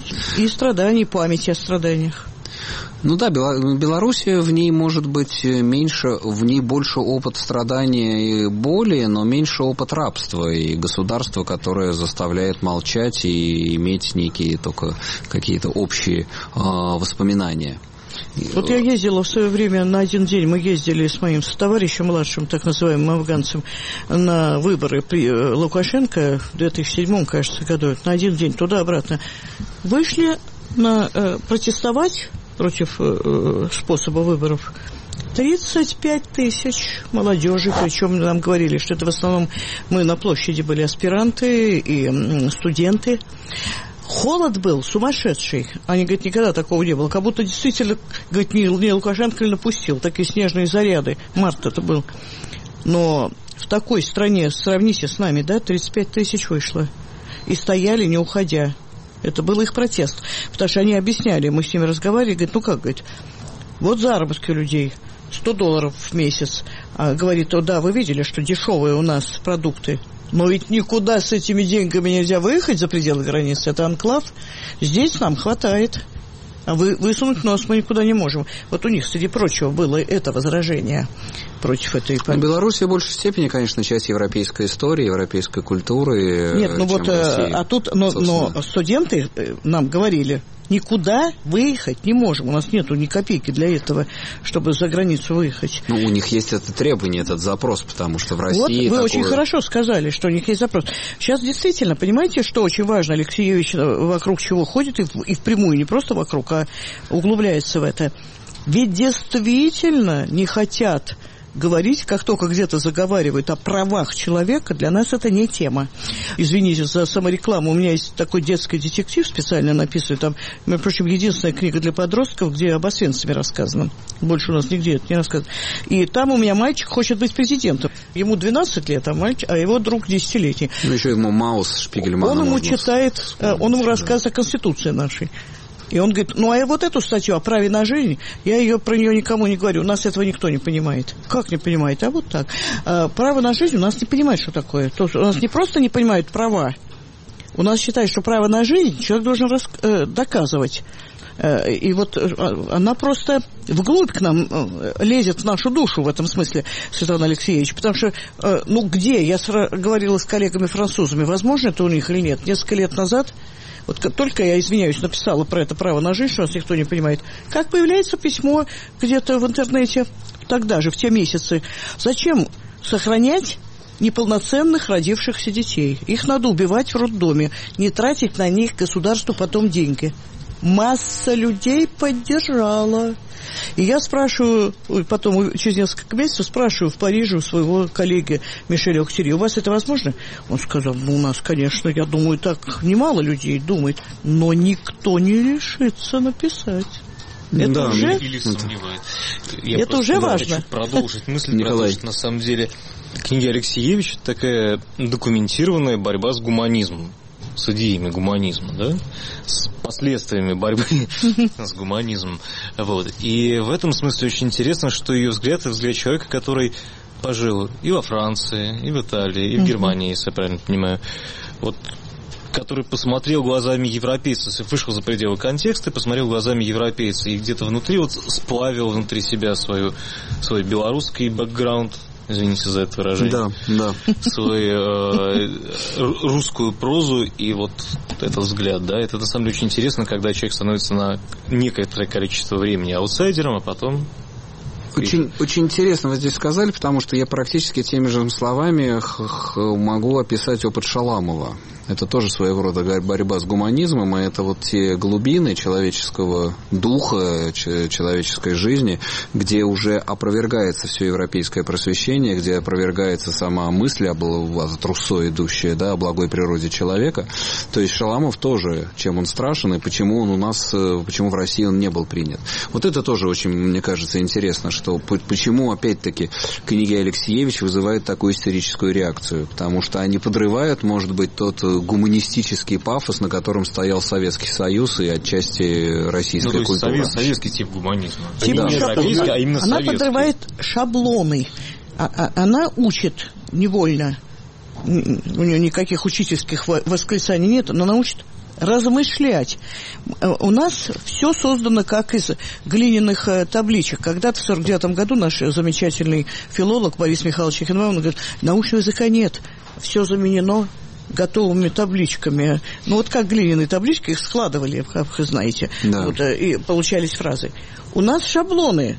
и страданий, памяти о страданиях. Ну да, Белоруссия, в ней может быть меньше, в ней больше опыт страдания и боли, но меньше опыт рабства и государства, которое заставляет молчать и иметь некие только какие-то общие э, воспоминания. Вот я ездила в свое время на один день, мы ездили с моим товарищем младшим, так называемым афганцем, на выборы при Лукашенко в две тысячи седьмом, кажется, году, на один день туда-обратно. Вышли на, э, протестовать против э, способа выборов тридцать пять тысяч молодежи, причем нам говорили, что это в основном мы на площади были аспиранты и м, студенты. Холод был сумасшедший. Они, говорят, никогда такого не было. Как будто действительно, говорит, не, не Лукашенко ли напустил. Такие снежные заряды. Март это был. Но в такой стране, сравните с нами, да, тридцать пять тысяч вышло. И стояли, не уходя. Это был их протест. Потому что они объясняли, мы с ними разговаривали, говорят, ну как, говорит, вот заработки людей, сто долларов в месяц. А говорит, о, да, вы видели, что дешевые у нас продукты. Но ведь никуда с этими деньгами нельзя выехать за пределы границы. Это анклав. Здесь нам хватает. А вы, высунуть нос мы никуда не можем. Вот у них, среди прочего, было это возражение против этой политики. Белоруссия в большей степени, конечно, часть европейской истории, европейской культуры. Нет, ну вот, Россия, а тут, но, но студенты нам говорили, никуда выехать не можем. У нас нету ни копейки для этого, чтобы за границу выехать. Ну, у них есть это требование, этот запрос, потому что в России... Вот вы такое... очень хорошо сказали, что у них есть запрос. Сейчас действительно, понимаете, что очень важно, Алексеевич вокруг чего ходит, и, и впрямую, не просто вокруг, а углубляется в это. Ведь действительно не хотят говорить, как только где-то заговаривают о правах человека, для нас это не тема. Извините за саморекламу, у меня есть такой детский детектив специально написанный, там, между прочим, единственная книга для подростков, где об Освенциме рассказано. Больше у нас нигде это не рассказано. И там у меня мальчик хочет быть президентом. Ему двенадцать лет, а, мальчик, а его друг десятилетний. Ну, еще ему Маус Шпигельмана. Он ему читает, он ему рассказывает о Конституции нашей. И он говорит, ну, а вот эту статью о праве на жизнь, я ее про нее никому не говорю. У нас этого никто не понимает. Как не понимает? А вот так. А, право на жизнь у нас не понимает, что такое. То есть у нас не просто не понимают права. У нас считают, что право на жизнь человек должен рас... э, доказывать. Э, и вот она просто вглубь к нам э, лезет в нашу душу в этом смысле, Светлана Алексеевич. Потому что, э, ну, где? Я сра... говорила с коллегами-французами, возможно это у них или нет. Несколько лет назад... Вот только я, извиняюсь, написала про это право на жизнь, что нас никто не понимает. Как появляется письмо где-то в интернете, тогда же, в те месяцы. Зачем сохранять неполноценных родившихся детей. Их надо убивать в роддоме, не тратить на них государству потом деньги. Масса людей поддержала. И я спрашиваю, потом через несколько месяцев спрашиваю в Париже у своего коллеги Мишеля Охтери: у вас это возможно? Он сказал: ну, у нас, конечно, я думаю, так немало людей думает, но никто не решится написать. Это да, уже, или сомневает. Я это уже важно. Хочу продолжить мысль, Николай. про то, что на самом деле книга Алексеевича такая документированная борьба с гуманизмом, с идеями гуманизма, да, с последствиями борьбы с гуманизмом. Вот. И в этом смысле очень интересно, что ее взгляд — это взгляд человека, который пожил и во Франции, и в Италии, и в Германии, если я правильно понимаю. Вот, который посмотрел глазами европейца, вышел за пределы контекста и посмотрел глазами европейца, и где-то внутри вот сплавил внутри себя свою, свой белорусский бэкграунд, извините за это выражение, да, да. свою э, русскую прозу и вот этот взгляд, да, это на самом деле очень интересно, когда человек становится на некоторое количество времени аутсайдером, а потом... Очень, очень интересно вы здесь сказали, потому что я практически теми же словами могу описать опыт Шаламова. Это тоже своего рода борьба с гуманизмом, и это вот те глубины человеческого духа, человеческой жизни, где уже опровергается все европейское просвещение, где опровергается сама мысль об, от Руссо идущая, да, о благой природе человека. То есть Шаламов тоже, чем он страшен, и почему он у нас, почему в России он не был принят. Вот это тоже очень, мне кажется, интересно, что почему, опять-таки, книги Алексеевича вызывают такую истерическую реакцию, потому что они подрывают, может быть, тот гуманистический пафос, на котором стоял Советский Союз и отчасти российская ну, культура. Совет, советский тип гуманизма. Тип да. европейский, а именно она советский. подрывает шаблоны. А, а, она учит невольно. У нее никаких учительских восклицаний нет, но она учит размышлять. У нас все создано как из глиняных табличек. Когда-то в сорок девятом году наш замечательный филолог Борис Михайлович Эхенбаум говорит: научного языка нет, все заменено готовыми табличками. Ну, вот как глиняные таблички, их складывали, как вы знаете, да. Вот, и получались фразы. У нас шаблоны.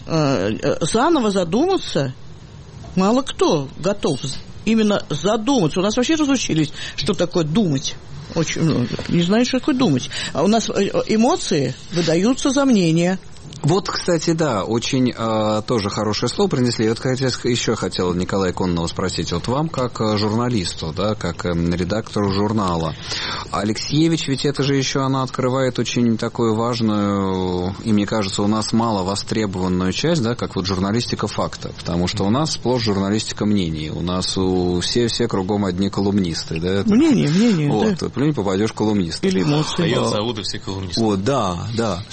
Заново задуматься мало кто готов. Именно задуматься. У нас вообще разучились, что такое думать. Очень, ну, не знаю, что такое думать. А у нас эмоции выдаются за мнение. Вот, кстати, да, очень э, тоже хорошее слово принесли. Вот еще хотел Николая Кононова спросить. Вот вам, как журналисту, да, как э, редактору журнала, Алексеевич, ведь это же еще она открывает очень такую важную, и мне кажется, у нас мало востребованную часть, да, как вот журналистика факта. Потому что у нас сплошь журналистика мнений. У нас у все, все кругом одни колумнисты. Да? Мнение, мнение, вот, да. Плюнь, попадешь колумнист. Или эмоции. А я заводы все колумнисты. Вот, да, да.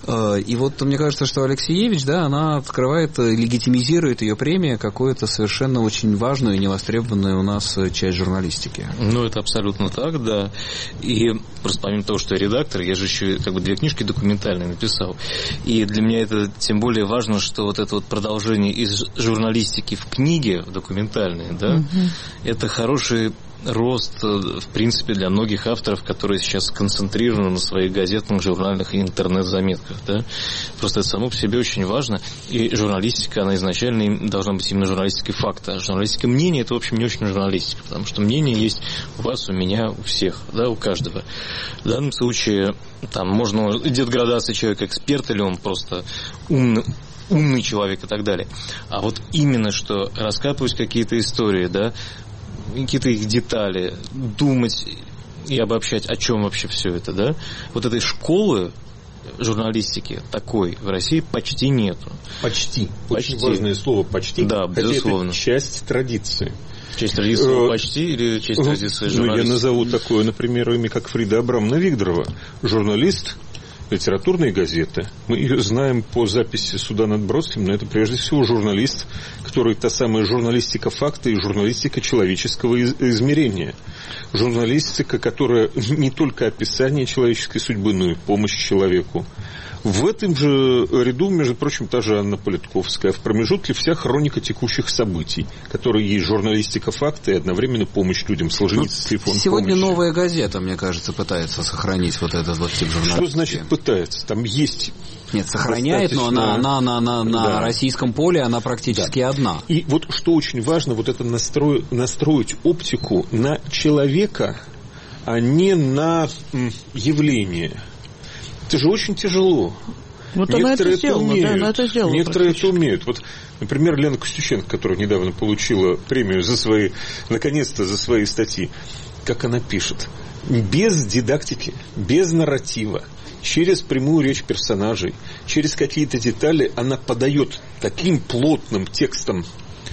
И вот мне кажется, что Алексеевич, да, она открывает, легитимизирует ее премия какую-то совершенно очень важную и невостребованную у нас часть журналистики. Ну, это абсолютно так, да. И просто помимо того, что я редактор, я же еще как бы две книжки документальные написал. И для меня это тем более важно, что вот это вот продолжение из журналистики в книге, в документальные, да, угу. Это хороший рост, в принципе, для многих авторов, которые сейчас сконцентрированы на своих газетных, журнальных и интернет-заметках, да. Просто это само по себе очень важно. И журналистика, она изначально должна быть именно журналистикой факта. А журналистика мнения, это, в общем, не очень журналистика, потому что мнение есть у вас, у меня, у всех, да, у каждого. В данном случае, там, можно, идет градация человека эксперт, или он просто умный, умный человек и так далее. А вот именно, что раскапывать какие-то истории, да, какие-то их детали, думать и обобщать, о чем вообще все это, да? Вот этой школы журналистики такой в России почти нету. Почти. Почти. Очень важное слово «почти». Да, хотя безусловно. это часть традиции. Часть традиции почти или часть традиции журналистики? Ну, я назову такое, например, имя, как Фрида Абрамовна Вигдорова. Журналист литературной газеты. Мы ее знаем по записи суда над Бродским, но это прежде всего журналист, который та самая журналистика факта и журналистика человеческого измерения. Журналистика, которая не только описание человеческой судьбы, но и помощь человеку. В этом же ряду, между прочим, та же Анна Политковская. В промежутке вся хроника текущих событий, которые есть журналистика факта и одновременно помощь людям. Солженицын, фонд Сегодня помощи. «Новая газета», мне кажется, пытается сохранить вот этот вот тип журналистики. Что значит пытается? Там есть Нет, сохраняет, но она, она, она, она на да. российском поле она практически да. одна. И вот что очень важно, вот это настрой, настроить оптику на человека, а не на м, явление. Это же очень тяжело. Вот некоторые это, это умеют. Да, она это сделала, некоторые это умеют. Вот, например, Лена Костюченко, которая недавно получила премию за свои, наконец-то, за свои статьи. Как она пишет. Без дидактики, без нарратива, через прямую речь персонажей, через какие-то детали она подает таким плотным текстом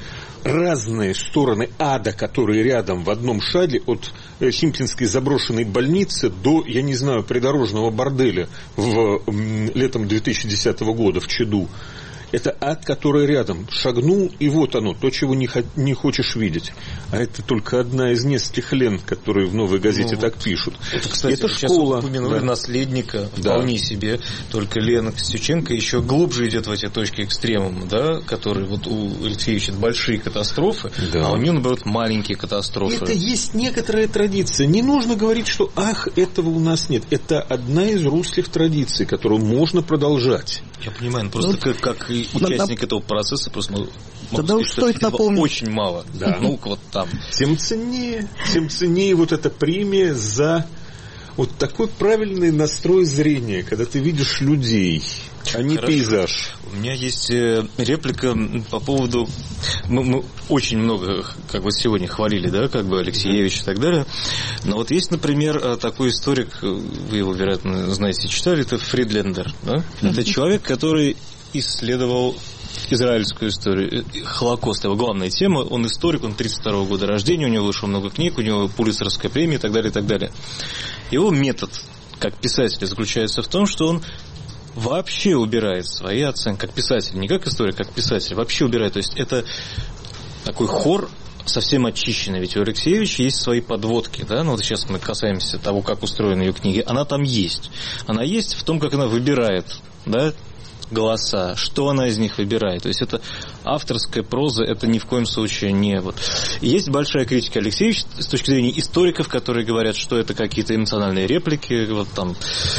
разные стороны ада, которые рядом в одном шаге, от Химкинской заброшенной больницы до, я не знаю, придорожного борделя в, летом две тысячи десятого года в Чеду. Это ад, который рядом. Шагнул, и вот оно, то, чего не, хо- не хочешь видеть. А это только одна из нескольких лент, которые в «Новой газете» ну, так вот пишут. Это, кстати, это школа. Сейчас упомянули да. наследника, да. вполне себе. Только Лена Костюченко еще глубже идет в эти точки экстремума, да, которые вот у Алексеевича большие катастрофы, да. а у нее, наоборот, маленькие катастрофы. Это есть некоторая традиция. Не нужно говорить, что ах, этого у нас нет. Это одна из русских традиций, которую можно продолжать. Я понимаю, но просто ну, как, как и участник но, этого процесса, просто могу тогда сказать, что стоит напомнить. Очень мало. Да. Ну, вот там. Тем ценнее, тем ценнее вот эта премия за вот такой правильный настрой зрения, когда ты видишь людей, а не Хорошо. пейзаж. У меня есть реплика по поводу... Мы, мы очень много, как бы сегодня хвалили, да, как бы Алексеевич и так далее. Но вот есть, например, такой историк, вы его, вероятно, знаете, читали, это Фридлендер, да? Это человек, который исследовал израильскую историю, Холокост, его главная тема, он историк, он тридцать второго года рождения, у него вышло много книг, у него Пулитцеровская премия и так далее, и так далее. Его метод, как писателя, заключается в том, что он вообще убирает свои оценки, как писатель, не как историк, как писатель, вообще убирает, то есть это такой хор совсем очищенный, ведь у Алексеевича есть свои подводки, да, ну вот сейчас мы касаемся того, как устроены ее книги, она там есть, она есть в том, как она выбирает, да, голоса, что она из них выбирает. То есть это авторская проза, это ни в коем случае не вот. Есть большая критика Алексеевича с точки зрения историков, которые говорят, что это какие-то эмоциональные реплики, вот там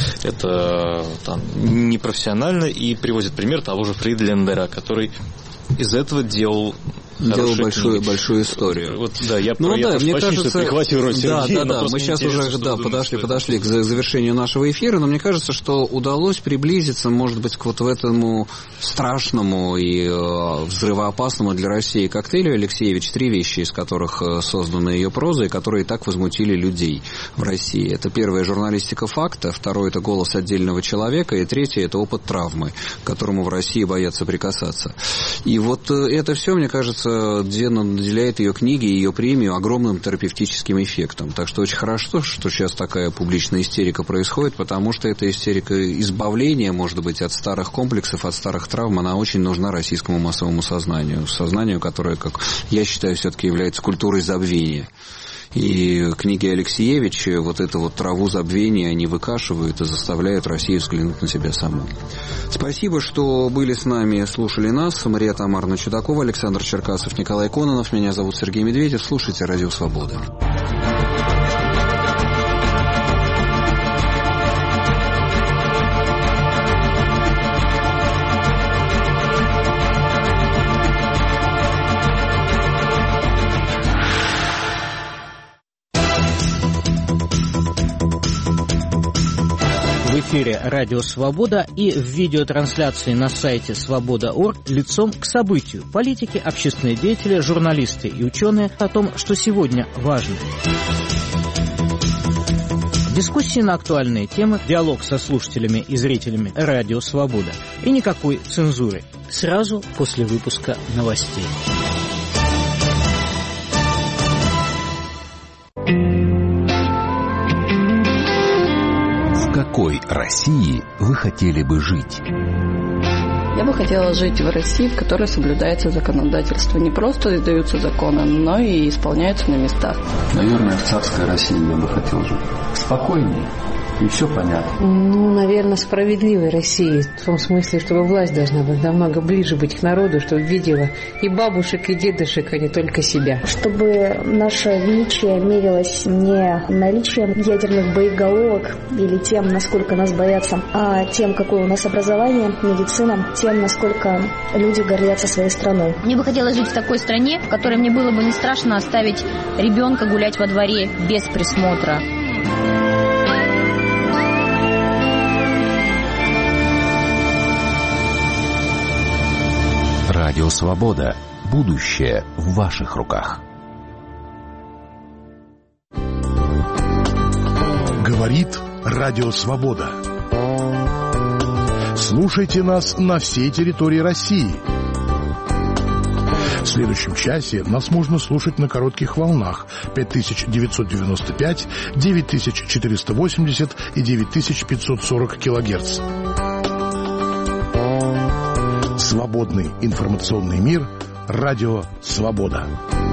это там непрофессионально, и приводят пример того же Фридлендера, который из этого делал делал большую, большую историю. Вот, да, я, ну, я да, мне кажется, прихватил роль да, Сергея, да, да, мы сейчас уже да, подошли, подошли к завершению нашего эфира, но мне кажется, что удалось приблизиться, может быть, к вот в этому страшному и э, взрывоопасному для России коктейлю Алексеевич, три вещи, из которых э, создана ее проза, и которые так возмутили людей в России. Это первое — журналистика факта, второе — это голос отдельного человека, и третье — это опыт травмы, к которому в России боятся прикасаться. И вот э, это все, мне кажется, наделяет ее книги и ее премию огромным терапевтическим эффектом. Так что очень хорошо, что сейчас такая публичная истерика происходит, потому что эта истерика избавления, может быть, от старых комплексов, от старых травм, она очень нужна российскому массовому сознанию. Сознанию, которое, как я считаю, все-таки является культурой забвения. И книги Алексеевича вот эту вот траву забвения они выкашивают и заставляют Россию взглянуть на себя саму. Спасибо, что были с нами, слушали нас. Мария Тамаровна Чудакова, Александр Черкасов, Николай Кононов. Меня зовут Сергей Медведев. Слушайте «Радио Свобода». В эфире «Радио Свобода» и в видеотрансляции на сайте свобода точка орг лицом к событию. Политики, общественные деятели, журналисты и ученые о том, что сегодня важно. Дискуссии на актуальные темы, диалог со слушателями и зрителями «Радио Свобода». И никакой цензуры. Сразу после выпуска новостей. В какой России вы хотели бы жить? Я бы хотела жить в России, в которой соблюдается законодательство. Не просто издаются законы, но и исполняются на местах. Наверное, в царской России я бы хотел жить. Спокойнее, и все понятно. Ну, наверное, справедливой России, в том смысле, чтобы власть должна быть намного ближе быть к народу, чтобы видела и бабушек, и дедушек, а не только себя. Чтобы наше величие мерилось не наличием ядерных боеголовок или тем, насколько нас боятся, а тем, какое у нас образование, медицина, тем, насколько люди гордятся своей страной. Мне бы хотелось жить в такой стране, в которой мне было бы не страшно оставить ребенка гулять во дворе без присмотра. Радио «Свобода». Будущее в ваших руках. Говорит Радио «Свобода». Слушайте нас на всей территории России. В следующем часе нас можно слушать на коротких волнах пять тысяч девятьсот девяносто пять, девять тысяч четыреста восемьдесят и девять тысяч пятьсот сорок килогерц. Свободный информационный мир. Радио «Свобода».